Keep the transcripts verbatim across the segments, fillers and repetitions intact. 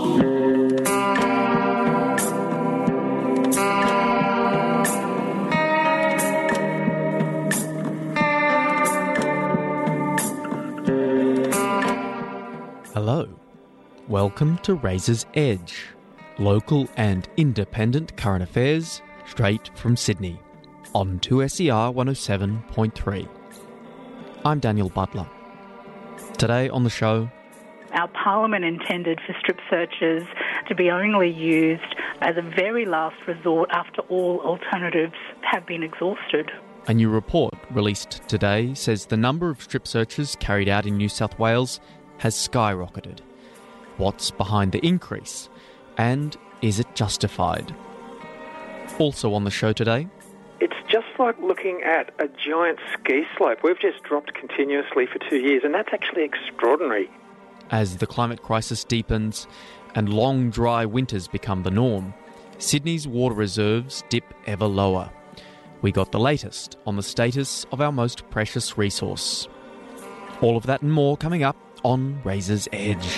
Hello, welcome to Razor's Edge, local and independent current affairs straight from Sydney, on two S E R one oh seven point three. I'm Daniel Butler. Today on the show... Our Parliament intended for strip searches to be only used as a very last resort after all alternatives have been exhausted. A new report released today says the number of strip searches carried out in New South Wales has skyrocketed. What's behind the increase? And is it justified? Also on the show today... It's just like looking at a giant ski slope. We've just dropped continuously for two years, and that's actually extraordinary. As the climate crisis deepens and long, dry winters become the norm, Sydney's water reserves dip ever lower. We got the latest on the status of our most precious resource. All of that and more coming up on Razor's Edge.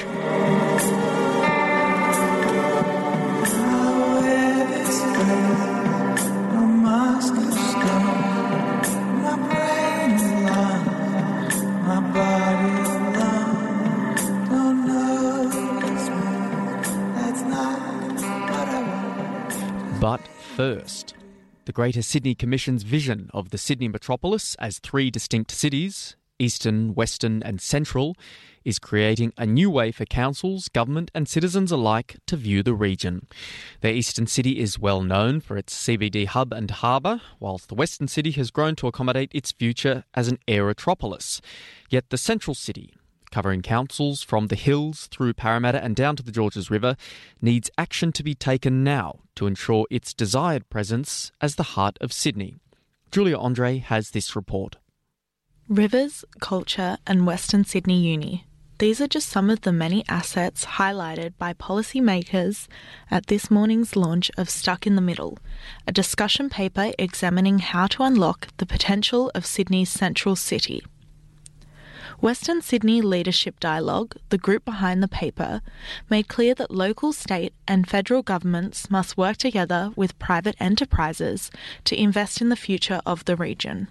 But first, the Greater Sydney Commission's vision of the Sydney metropolis as three distinct cities, Eastern, Western and Central, is creating a new way for councils, government and citizens alike to view the region. The Eastern City is well known for its C B D hub and harbour, whilst the Western City has grown to accommodate its future as an aerotropolis. Yet the Central City, covering councils from the hills through Parramatta and down to the Georges River, needs action to be taken now to ensure its desired presence as the heart of Sydney. Julia Andre has this report. Rivers, culture and Western Sydney Uni. These are just some of the many assets highlighted by policymakers at this morning's launch of Stuck in the Middle, a discussion paper examining how to unlock the potential of Sydney's central city. Western Sydney Leadership Dialogue, the group behind the paper, made clear that local, state and federal governments must work together with private enterprises to invest in the future of the region.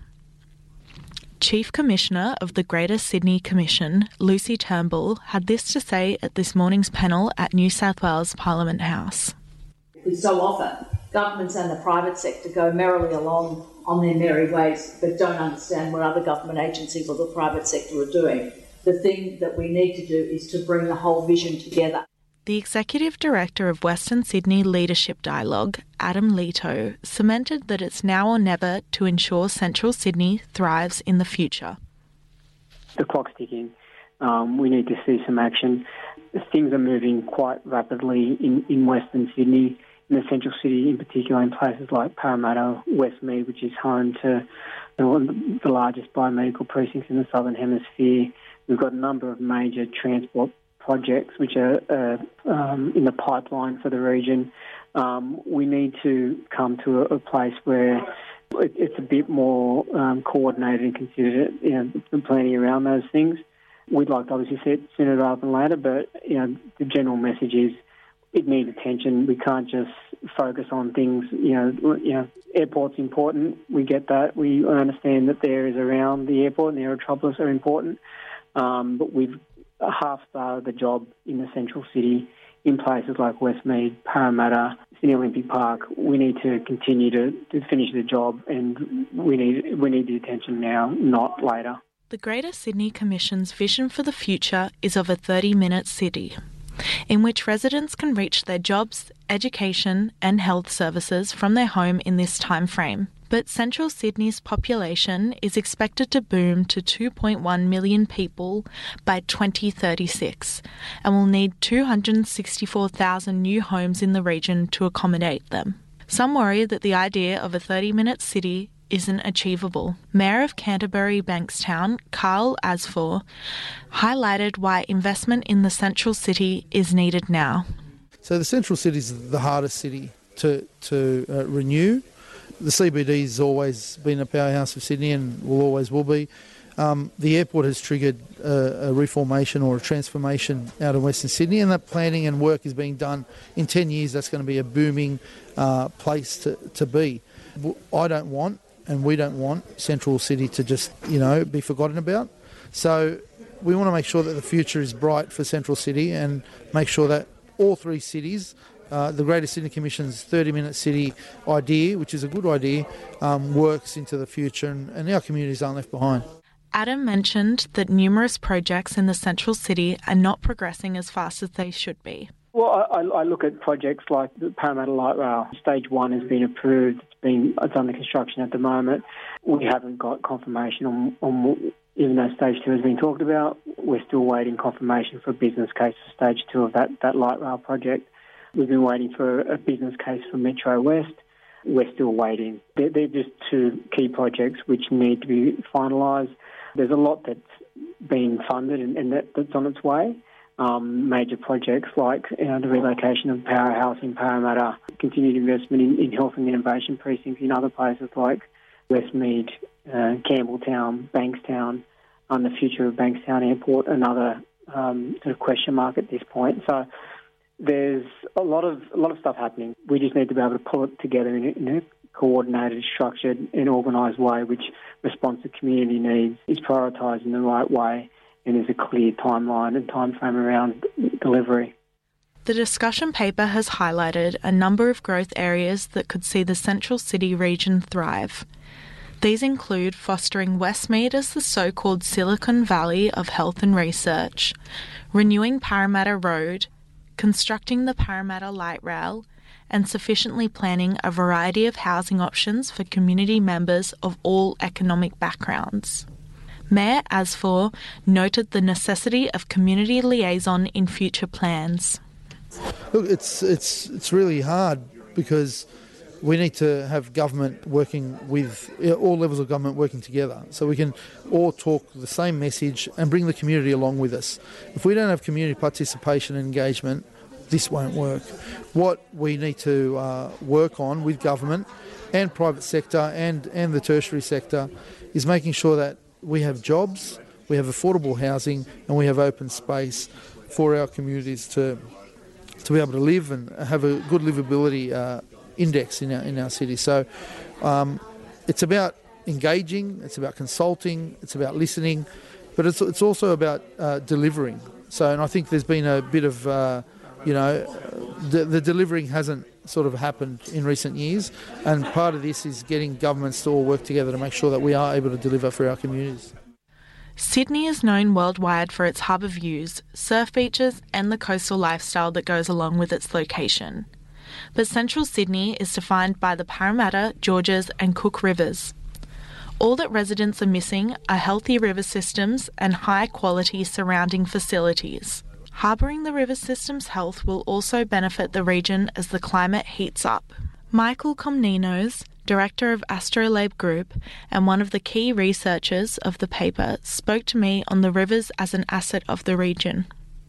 Chief Commissioner of the Greater Sydney Commission, Lucy Turnbull, had this to say at this morning's panel at New South Wales Parliament House. So often, governments and the private sector go merrily along on their merry ways, but don't understand what other government agencies or the private sector are doing. The thing that we need to do is to bring the whole vision together. The Executive Director of Western Sydney Leadership Dialogue, Adam Leto, cemented that it's now or never to ensure Central Sydney thrives in the future. The clock's ticking. Um, we need to see some action. Things are moving quite rapidly in, in Western Sydney, in the Central City in particular, in places like Parramatta, Westmead, which is home to you know, the largest biomedical precincts in the Southern Hemisphere. We've got a number of major transport projects which are uh, um, in the pipeline for the region. Um, we need to come to a, a place where it, it's a bit more um, coordinated and considered, you know, the planning around those things. We'd like to obviously see it sooner rather than later, but you know, the general message is it needs attention. We can't just focus on things, you know, you know, airport's important. We get that. We understand that the areas around the airport and the aerotropolis are important, um, but we've half-started the job in the central city in places like Westmead, Parramatta, Sydney Olympic Park. We need to continue to, to finish the job, and we need we need the attention now, not later. The Greater Sydney Commission's vision for the future is of a thirty-minute city, in which residents can reach their jobs, education and health services from their home in this time frame. But Central Sydney's population is expected to boom to two point one million people by twenty thirty-six and will need two hundred sixty-four thousand new homes in the region to accommodate them. Some worry that the idea of a thirty-minute city isn't achievable. Mayor of Canterbury Bankstown, Carl Asfor, highlighted why investment in the central city is needed now. So the central city is the hardest city to, to uh, renew. The C B D has always been a powerhouse of Sydney and will always will be. Um, the airport has triggered a, a reformation or a transformation out of Western Sydney, and that planning and work is being done. In ten years, that's going to be a booming uh, place to, to be. I don't want, and we don't want, Central City to just, you know, be forgotten about. So we want to make sure that the future is bright for Central City and make sure that all three cities, uh, the Greater Sydney Commission's thirty-minute city idea, which is a good idea, um, works into the future, and, and our communities aren't left behind. Adam mentioned that numerous projects in the Central City are not progressing as fast as they should be. Well, I, I look at projects like the Parramatta Light Rail. Stage one has been approved. It's been it's under construction at the moment. We haven't got confirmation on, on even though stage two has been talked about. We're still waiting confirmation for a business case for stage two of that, that light rail project. We've been waiting for a business case for Metro West. We're still waiting. They're, they're just two key projects which need to be finalised. There's a lot that's being funded and, and that, that's on its way. Um, major projects like you know, the relocation of Powerhouse in Parramatta, continued investment in, in health and innovation precincts in other places like Westmead, uh, Campbelltown, Bankstown, and the future of Bankstown Airport, another um, sort of question mark at this point. So there's a lot of a lot of stuff happening. We just need to be able to pull it together in a, in a coordinated, structured and organised way which responds to community needs, is prioritised in the right way, and there's a clear timeline and time frame around delivery. The discussion paper has highlighted a number of growth areas that could see the Central City region thrive. These include fostering Westmead as the so-called Silicon Valley of health and research, renewing Parramatta Road, constructing the Parramatta Light Rail, and sufficiently planning a variety of housing options for community members of all economic backgrounds. Mayor Asfour noted the necessity of community liaison in future plans. Look, it's it's it's really hard because we need to have government working with, all levels of government working together so we can all talk the same message and bring the community along with us. If we don't have community participation and engagement, this won't work. What we need to uh, work on with government and private sector and, and the tertiary sector is making sure that we have jobs, we have affordable housing, and we have open space for our communities to to be able to live and have a good livability uh, index in our in our city. So um, it's about engaging, it's about consulting, it's about listening, but it's it's also about uh, delivering. So, and I think there's been a bit of uh, you know the, the delivering hasn't sort of happened in recent years, and part of this is getting governments to all work together to make sure that we are able to deliver for our communities. Sydney is known worldwide for its harbour views, surf beaches and the coastal lifestyle that goes along with its location. But Central Sydney is defined by the Parramatta, Georges and Cook rivers. All that residents are missing are healthy river systems and high-quality surrounding facilities. Harbouring the river system's health will also benefit the region as the climate heats up. Michael Komnenos, Director of Astrolabe Group and one of the key researchers of the paper, spoke to me on the rivers as an asset of the region.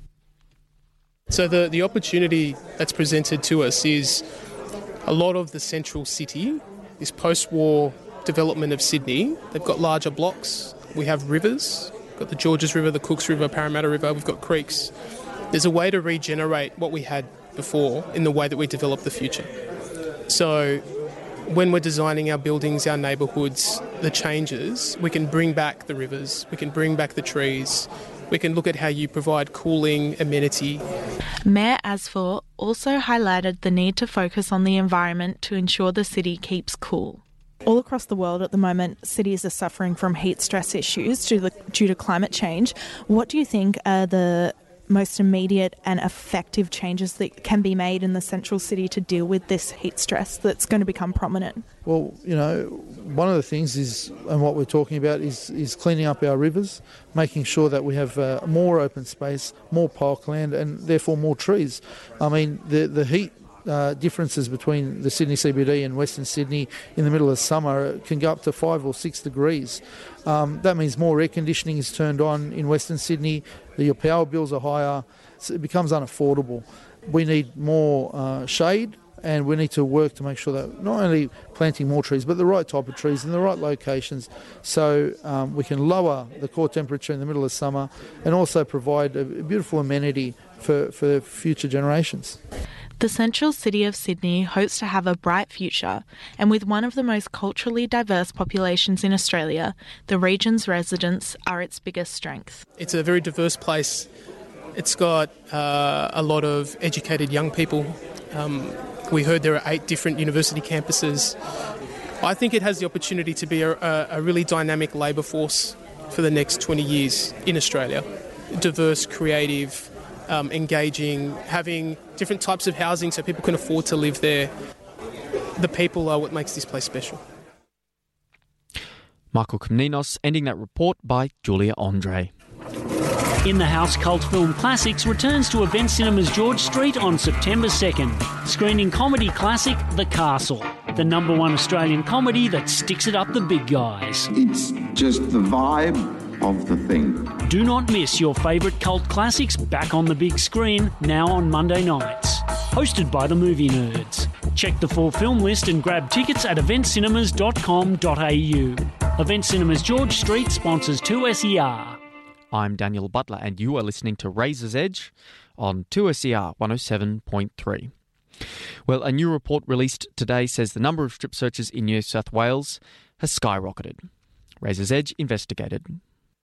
So the, the opportunity that's presented to us is a lot of the central city, this post-war development of Sydney. They've got larger blocks. We have rivers. We've got the Georges River, the Cooks River, Parramatta River. We've got creeks. There's a way to regenerate what we had before in the way that we develop the future. So when we're designing our buildings, our neighbourhoods, the changes, we can bring back the rivers, we can bring back the trees, we can look at how you provide cooling, amenity. Mayor Asfour also highlighted the need to focus on the environment to ensure the city keeps cool. All across the world at the moment, cities are suffering from heat stress issues due to, due to climate change. What do you think are the most immediate and effective changes that can be made in the central city to deal with this heat stress that's going to become prominent? Well, you know, one of the things is, and what we're talking about is, is cleaning up our rivers, making sure that we have uh, more open space, more parkland and therefore more trees. I mean, the, the heat Uh, differences between the Sydney C B D and Western Sydney in the middle of summer can go up to five or six degrees. Um, that means more air conditioning is turned on in Western Sydney, your power bills are higher, so it becomes unaffordable. We need more uh, shade and we need to work to make sure that not only planting more trees, but the right type of trees in the right locations, so um, we can lower the core temperature in the middle of summer and also provide a beautiful amenity for, for future generations. The central city of Sydney hopes to have a bright future, and with one of the most culturally diverse populations in Australia, the region's residents are its biggest strength. It's a very diverse place. It's got uh, a lot of educated young people. Um, we heard there are eight different university campuses. I think it has the opportunity to be a, a really dynamic labour force for the next twenty years in Australia. Diverse, creative, um, engaging, having different types of housing so people can afford to live there. The people are what makes this place special. Michael Komnenos ending that report by Julia Andre. In the House cult film Classics returns to Event Cinemas George Street on September second, screening comedy classic The Castle, the number one Australian comedy that sticks it up the big guys. It's just the vibe of the thing. Do not miss your favourite cult classics back on the big screen, now on Monday nights. Hosted by the Movie Nerds. Check the full film list and grab tickets at event cinemas dot com dot a u. Event Cinemas George Street sponsors two S E R. I'm Daniel Butler and you are listening to Razor's Edge on two S E R one oh seven point three. Well, a new report released today says the number of strip searches in New South Wales has skyrocketed. Razor's Edge investigated.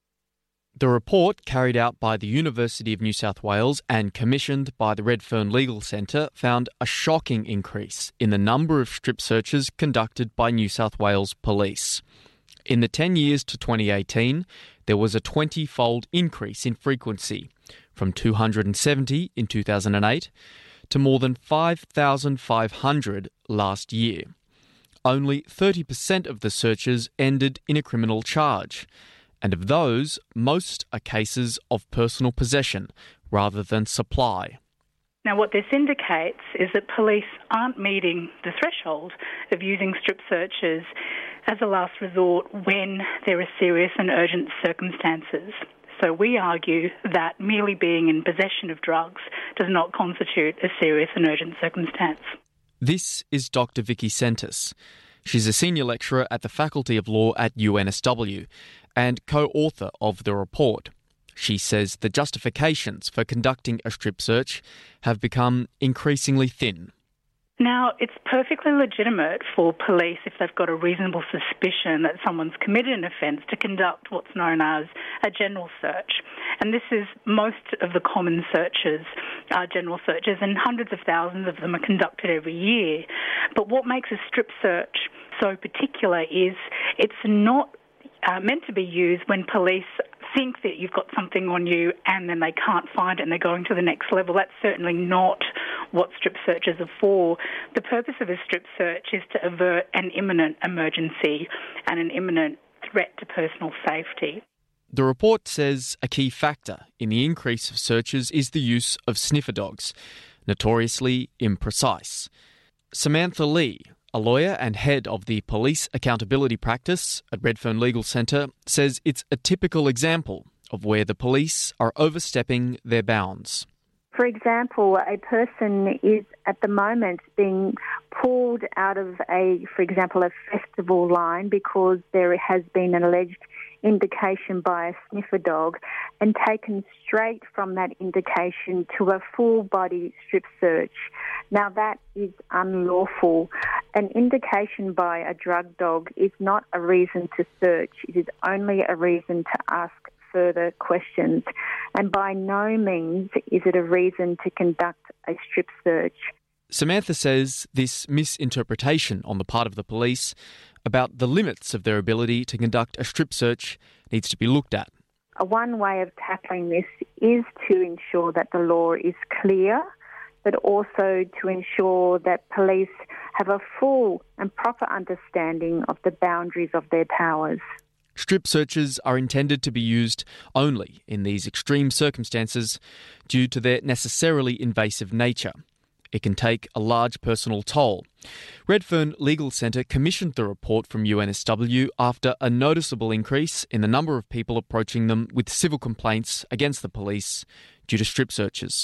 The report, carried out by the University of New South Wales and commissioned by the Redfern Legal Centre, found a shocking increase in the number of strip searches conducted by New South Wales Police. In the ten years to twenty eighteen, there was a twenty-fold increase in frequency, from two hundred seventy in two thousand eight to more than five thousand five hundred last year. Only thirty percent of the searches ended in a criminal charge, and of those, most are cases of personal possession rather than supply. Now, what this indicates is that police aren't meeting the threshold of using strip searches as a last resort when there are serious and urgent circumstances. So we argue that merely being in possession of drugs does not constitute a serious and urgent circumstance. This is Doctor Vicky Sentis. She's a senior lecturer at the Faculty of Law at U N S W and co-author of the report. She says the justifications for conducting a strip search have become increasingly thin. Now, it's perfectly legitimate for police, if they've got a reasonable suspicion that someone's committed an offence, to conduct what's known as a general search. And this is most of the common searches, are general searches, and hundreds of thousands of them are conducted every year. But what makes a strip search so particular is it's not uh, meant to be used when police think that you've got something on you and then they can't find it and they're going to the next level. That's certainly not what strip searches are for. The purpose of a strip search is to avert an imminent emergency and an imminent threat to personal safety. The report says a key factor in the increase of searches is the use of sniffer dogs, notoriously imprecise. Samantha Lee, a lawyer and head of the Police Accountability Practice at Redfern Legal Centre, says it's a typical example of where the police are overstepping their bounds. For example, a person is at the moment being pulled out of a, for example, a festival line because there has been an alleged indication by a sniffer dog and taken straight from that indication to a full-body strip search. Now, that is unlawful. An indication by a drug dog is not a reason to search. It is only a reason to ask further questions. And by no means is it a reason to conduct a strip search. Samantha says this misinterpretation on the part of the police about the limits of their ability to conduct a strip search needs to be looked at. One way of tackling this is to ensure that the law is clear, but also to ensure that police have a full and proper understanding of the boundaries of their powers. Strip searches are intended to be used only in these extreme circumstances due to their necessarily invasive nature. It can take a large personal toll. Redfern Legal Centre commissioned the report from U N S W after a noticeable increase in the number of people approaching them with civil complaints against the police due to strip searches.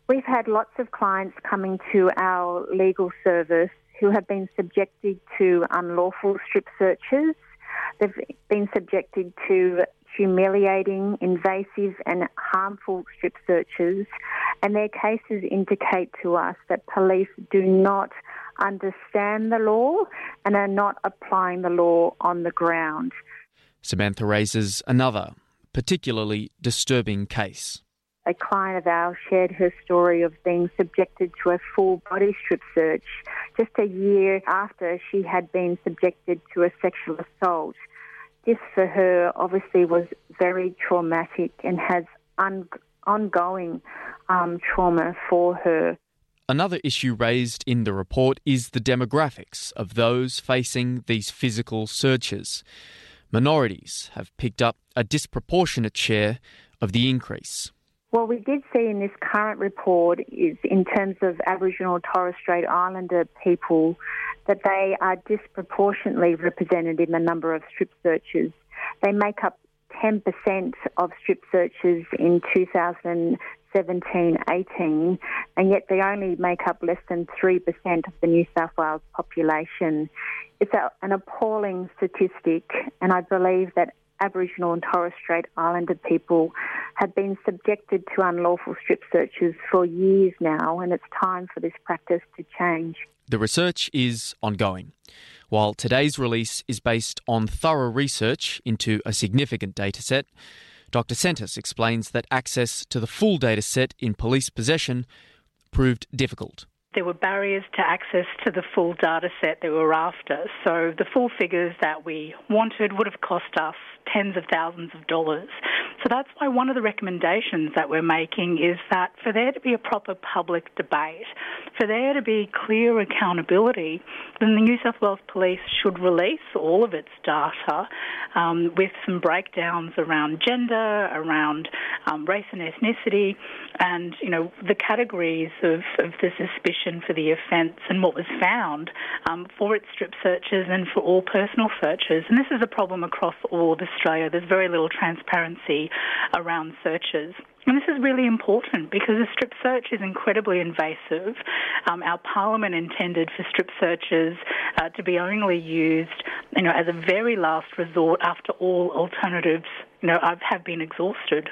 We've had lots of clients coming to our legal service who have been subjected to unlawful strip searches. They've been subjected to humiliating, invasive and harmful strip searches, and their cases indicate to us that police do not understand the law and are not applying the law on the ground. Samantha raises another, particularly disturbing case. A client of ours shared her story of being subjected to a full body strip search just a year after she had been subjected to a sexual assault. This for her obviously was very traumatic and has un- ongoing um, trauma for her. Another issue raised in the report is the demographics of those facing these physical searches. Minorities have picked up a disproportionate share of the increase. What we did see in this current report is in terms of Aboriginal and Torres Strait Islander people that they are disproportionately represented in the number of strip searches. They make up ten percent of strip searches in two thousand seventeen eighteen, and yet they only make up less than three percent of the New South Wales population. It's a, an appalling statistic, and I believe that Aboriginal and Torres Strait Islander people have been subjected to unlawful strip searches for years now, and it's time for this practice to change. The research is ongoing. While today's release is based on thorough research into a significant dataset, Doctor Sentis explains that access to the full dataset in police possession proved difficult. There were barriers to access to the full data set they were after. So the full figures that we wanted would have cost us tens of thousands of dollars. So that's why one of the recommendations that we're making is that for there to be a proper public debate, for there to be clear accountability, then the New South Wales Police should release all of its data um, with some breakdowns around gender, around um, race and ethnicity, and, you know, the categories of, of the suspicion for the offence and what was found um, for its strip searches and for all personal searches. And this is a problem across all of Australia. There's very little transparency around searches. And this is really important because a strip search is incredibly invasive. Um, our Parliament intended for strip searches uh, to be only used, you know, as a very last resort after all alternatives, you know, have been exhausted.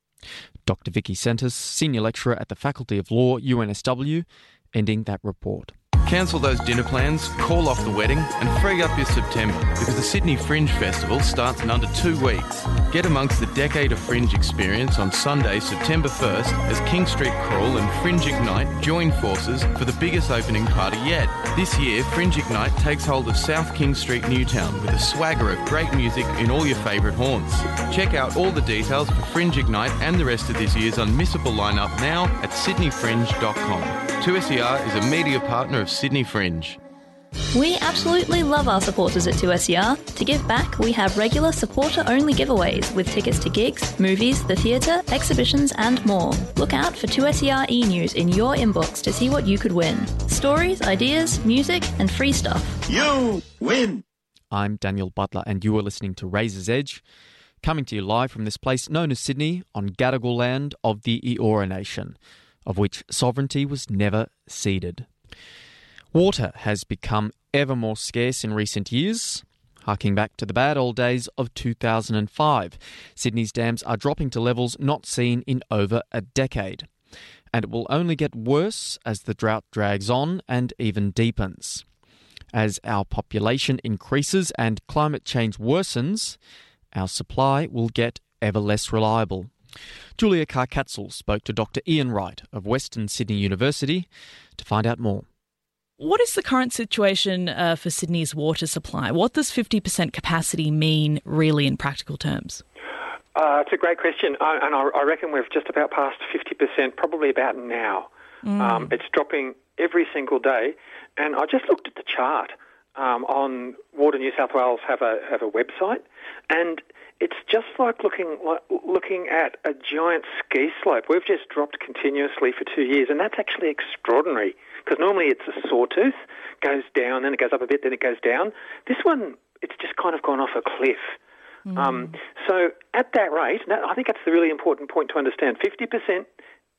Doctor Vicky Sentis, Senior Lecturer at the Faculty of Law, U N S W, ending that report. Cancel those dinner plans, call off the wedding and free up your September because the Sydney Fringe Festival starts in under two weeks. Get amongst the Decade of Fringe experience on Sunday, September first as King Street Crawl and Fringe Ignite join forces for the biggest opening party yet. This year, Fringe Ignite takes hold of South King Street, Newtown with a swagger of great music in all your favourite haunts. Check out all the details for Fringe Ignite and the rest of this year's unmissable lineup now at sydney fringe dot com. two S E R is a media partner of Sydney Fringe. We absolutely love our supporters at two S E R. To give back, we have regular supporter-only giveaways with tickets to gigs, movies, the theatre, exhibitions and more. Look out for two S E R e-news in your inbox to see what you could win. Stories, ideas, music and free stuff. You win! I'm Daniel Butler and you are listening to Razor's Edge, coming to you live from this place known as Sydney on Gadigal land of the Eora Nation, of which sovereignty was never ceded. Water has become ever more scarce in recent years. Harking back to the bad old days of two thousand five, Sydney's dams are dropping to levels not seen in over a decade. And it will only get worse as the drought drags on and even deepens. As our population increases and climate change worsens, our supply will get ever less reliable. Julia Carr-Katzel spoke to Doctor Ian Wright of Western Sydney University to find out more. What is the current situation uh, for Sydney's water supply? What does fifty percent capacity mean really in practical terms? Uh, it's a great question, I, and I, I reckon we've just about passed fifty percent, probably about now. Mm. Um, it's dropping every single day, and I just looked at the chart um, on Water New South Wales have a have a website, and it's just like looking like looking at a giant ski slope. We've just dropped continuously for two years, and that's actually extraordinary. Because normally it's a sawtooth, goes down, then it goes up a bit, then it goes down. This one, it's just kind of gone off a cliff. Mm. Um, so at that rate, I think that's the really important point to understand. fifty percent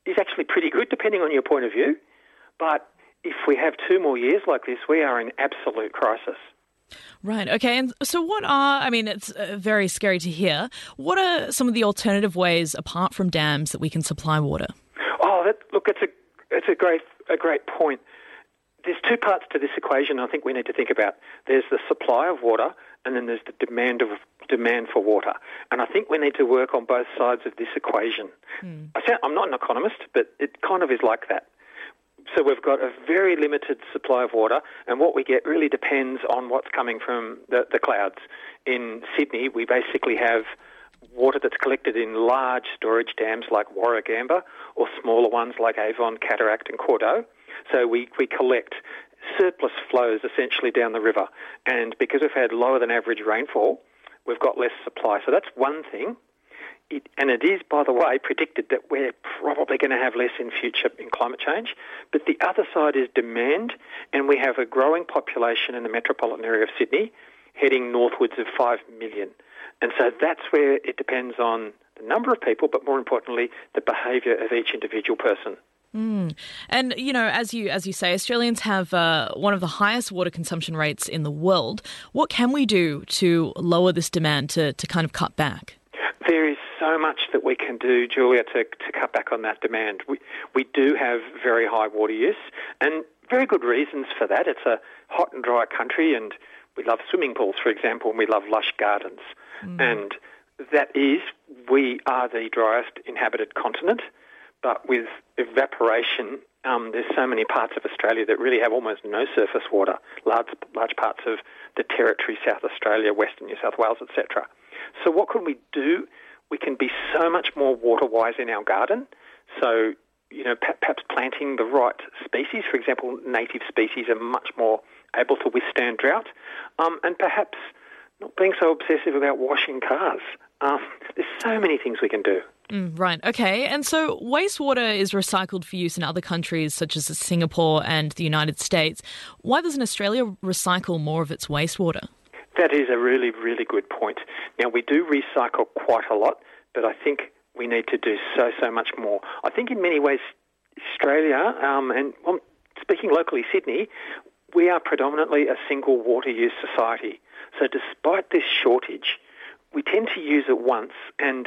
is actually pretty good, depending on your point of view. But if we have two more years like this, we are in absolute crisis. Right, okay. And so what are, I mean, it's uh, very scary to hear. What are some of the alternative ways, apart from dams, that we can supply water? Oh, that, look, it's a it's a great a great point. There's two parts to this equation I think we need to think about. There's the supply of water, and then there's the demand of demand for water. And I think we need to work on both sides of this equation. Mm. I sound, I'm not an economist, but it kind of is like that. So we've got a very limited supply of water, and what we get really depends on what's coming from the, the clouds. In Sydney, we basically have water that's collected in large storage dams like Warragamba, or smaller ones like Avon, Cataract and Cordeaux. So we, we collect surplus flows essentially down the river. And because we've had lower than average rainfall, we've got less supply. So that's one thing. It, and it is, by the way, predicted that we're probably going to have less in future in climate change. But the other side is demand, and we have a growing population in the metropolitan area of Sydney, heading northwards of five million. And so that's where it depends on the number of people, but more importantly, the behaviour of each individual person. Mm. And, you know, as you as you say, Australians have uh, one of the highest water consumption rates in the world. What can we do to lower this demand, to, to kind of cut back? There is so much that we can do, Julia, to, to cut back on that demand. We, we do have very high water use, and very good reasons for that. It's a hot and dry country, and we love swimming pools, for example, and we love lush gardens. Mm. And that is, we are the driest inhabited continent. But with evaporation, um, there's so many parts of Australia that really have almost no surface water, large large parts of the Territory, South Australia, Western New South Wales, et cetera. So what can we do? We can be so much more water-wise in our garden. So, you know, perhaps planting the right species. For example, native species are much more able to withstand drought. Um, and perhaps not being so obsessive about washing cars. Um, there's so many things we can do. Mm, right, okay. And so wastewater is recycled for use in other countries such as Singapore and the United States. Why doesn't Australia recycle more of its wastewater? That is a really, really good point. Now, we do recycle quite a lot, but I think we need to do so, so much more. I think in many ways, Australia, um, and well, speaking locally, Sydney, we are predominantly a single water use society. So despite this shortage, we tend to use it once, and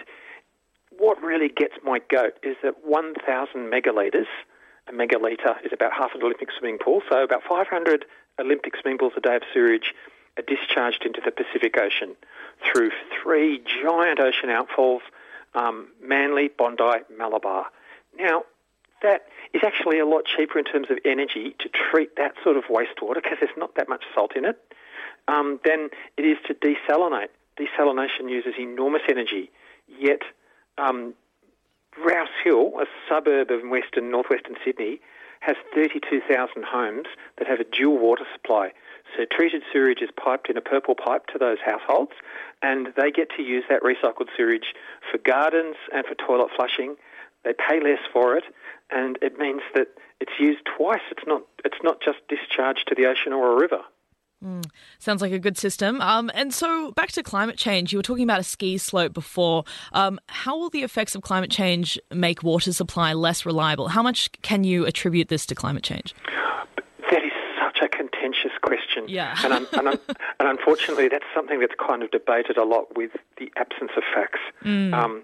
what really gets my goat is that one thousand megalitres, a megalitre is about half an Olympic swimming pool, so about five hundred Olympic swimming pools a day of sewage are discharged into the Pacific Ocean through three giant ocean outfalls, um, Manly, Bondi, Malabar. Now, that is actually a lot cheaper in terms of energy to treat that sort of wastewater because there's not that much salt in it, um, than it is to desalinate. Desalination uses enormous energy, yet um, Rouse Hill, a suburb of western northwestern Sydney, has thirty-two thousand homes that have a dual water supply. So treated sewage is piped in a purple pipe to those households, and they get to use that recycled sewage for gardens and for toilet flushing. They pay less for it, and it means that it's used twice. It's not it's not just discharged to the ocean or a river. Mm, sounds like a good system. Um, and so back to climate change, you were talking about a ski slope before. Um, how will the effects of climate change make water supply less reliable? How much can you attribute this to climate change? That is such a contentious question. Yeah. and, un- and, un- and unfortunately, that's something that's kind of debated a lot with the absence of facts. Mm. Um,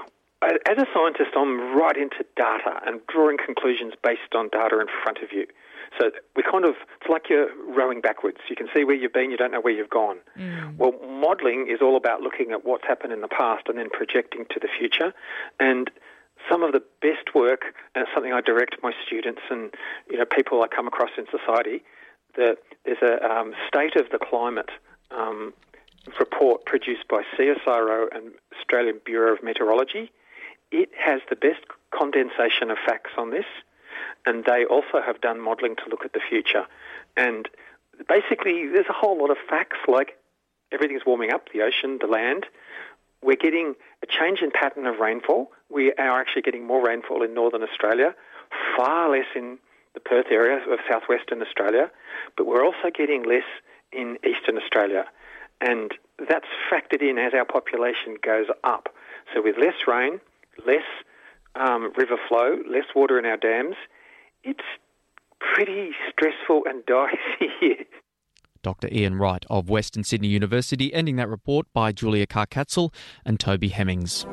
as a scientist, I'm right into data and drawing conclusions based on data in front of you. So we kind of, it's like you're rowing backwards. You can see where you've been, you don't know where you've gone. Mm. Well, modelling is all about looking at what's happened in the past and then projecting to the future. And some of the best work, and it's something I direct my students and you know people I come across in society, the, there's a um, State of the Climate um, report produced by C S I R O and Australian Bureau of Meteorology. It has the best condensation of facts on this. And they also have done modelling to look at the future. And basically, there's a whole lot of facts, like everything's warming up, the ocean, the land. We're getting a change in pattern of rainfall. We are actually getting more rainfall in northern Australia, far less in the Perth area of southwestern Australia, but we're also getting less in eastern Australia. And that's factored in as our population goes up. So with less rain, less um, river flow, less water in our dams. It's pretty stressful and dicey here. Doctor Ian Wright of Western Sydney University, ending that report by Julia Carr-Katzel and Toby Hemmings.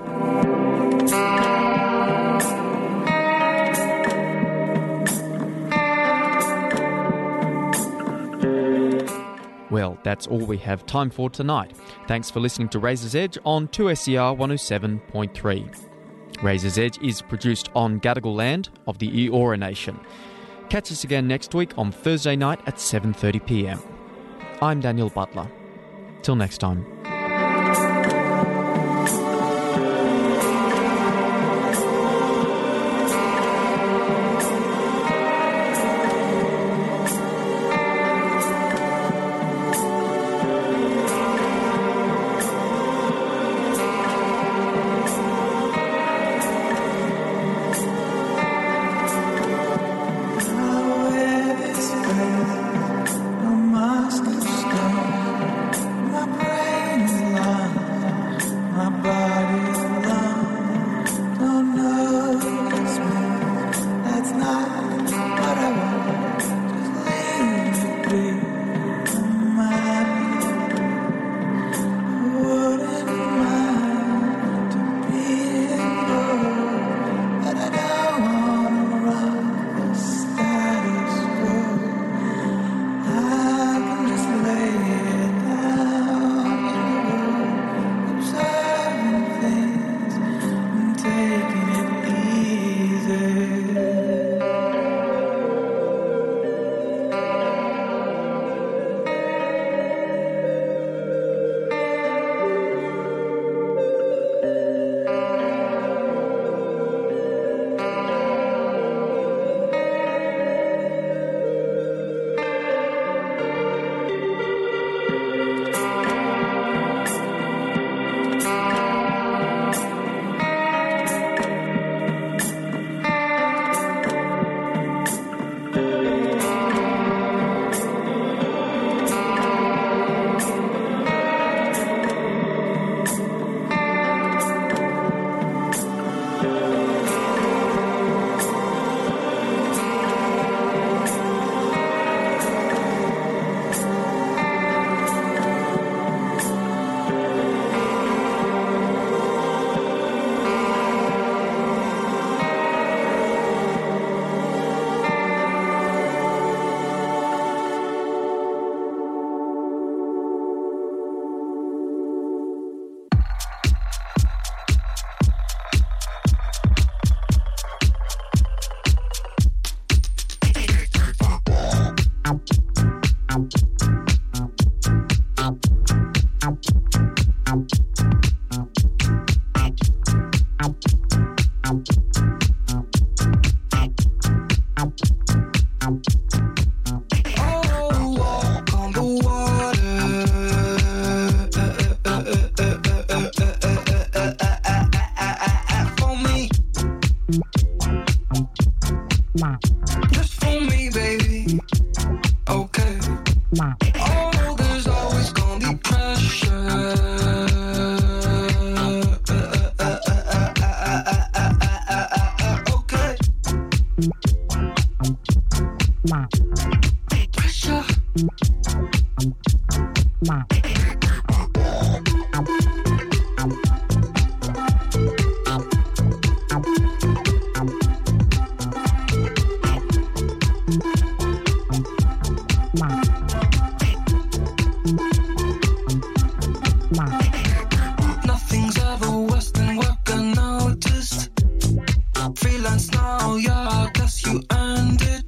Well, that's all we have time for tonight. Thanks for listening to Razor's Edge on two S E R one oh seven point three. Razor's Edge is produced on Gadigal land of the Eora Nation. Catch us again next week on Thursday night at seven thirty p m. I'm Daniel Butler. Till next time.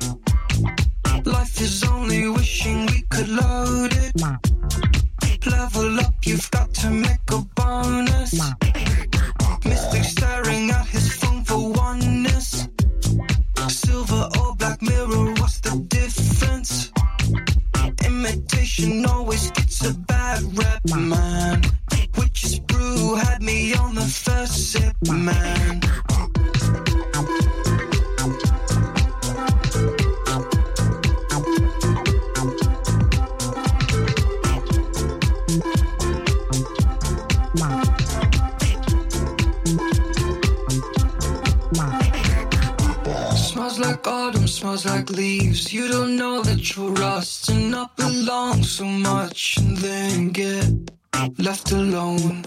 Life is only wishing we could load it. Love Smells like autumn, smells like leaves. You don't know that you're rust and not belong so much, and then get left alone.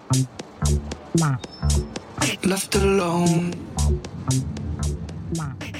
Left alone.